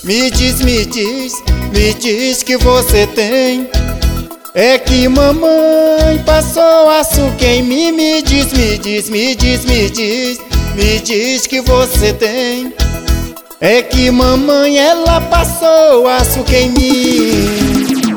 Me diz que você tem. É que mamãe passou açúcar em mim. Me diz que você tem. É que mamãe, ela passou açúcar em mim.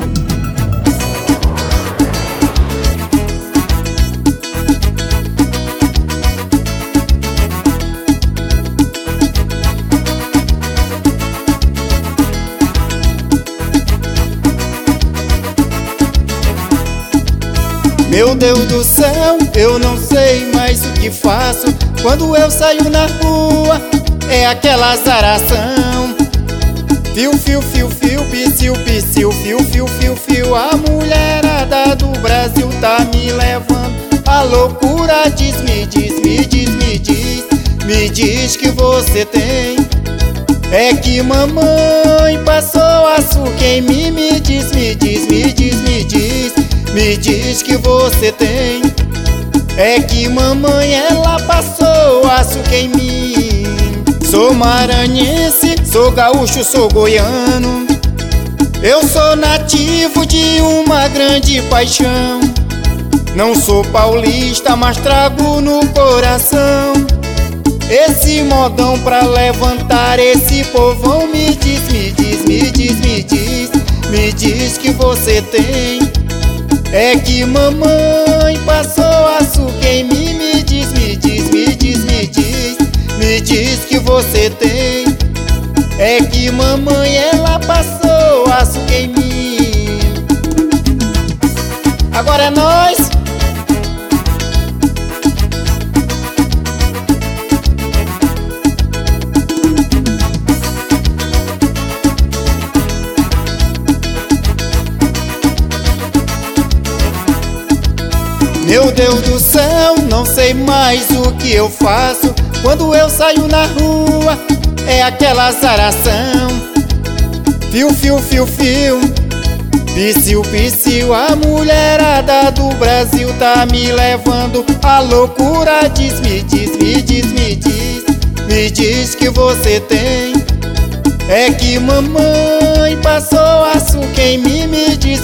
Meu Deus do céu, eu não sei mais o que faço. Quando eu saio na rua, é aquela azaração. Fio, fio, fio, fio, psiu, psiu, fio, fio, fio, fio. A mulherada do Brasil tá me levando à loucura. Me diz que você tem. É que mamãe passou açúcar em mim. Me diz que você tem. É que mamãe, ela passou açúcar em mim. Sou maranhense, sou gaúcho, sou goiano. Eu sou nativo de uma grande paixão. Não sou paulista, mas trago no coração esse modão pra levantar esse povão. Me diz que você tem. É que mamãe passou açúcar em mim. Me diz que você tem. É que mamãe, ela passou açúcar em mim. Agora é nós. Meu Deus do céu, não sei mais o que eu faço. Quando eu saio na rua, é aquela azaração. Fio, fio, fio, fio, psiu, psiu. A mulherada do Brasil tá me levando à loucura. Me diz que você tem. É que mamãe passou açúcar em mim. Me diz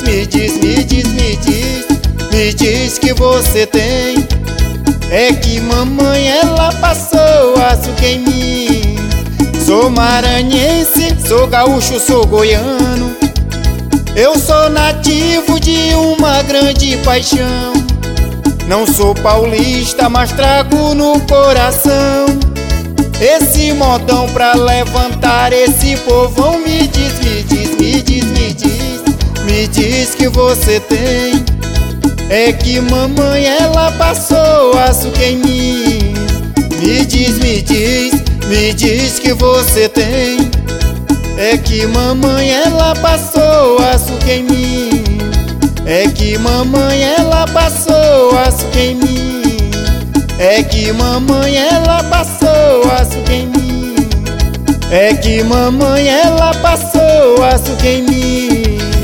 que você tem. É que mamãe, ela passou açúcar em mim. Sou maranhense, sou gaúcho, sou goiano. Eu sou nativo de uma grande paixão. Não sou paulista, mas trago no coração esse modão pra levantar esse povão. Me diz que você tem. É que mamãe, ela passou açúcar em mim. Me diz que você tem. É que mamãe, ela passou açúcar em mim. É que mamãe, ela passou açúcar em mim. É que mamãe, ela passou açúcar em mim. É que mamãe, ela passou açúcar em mim.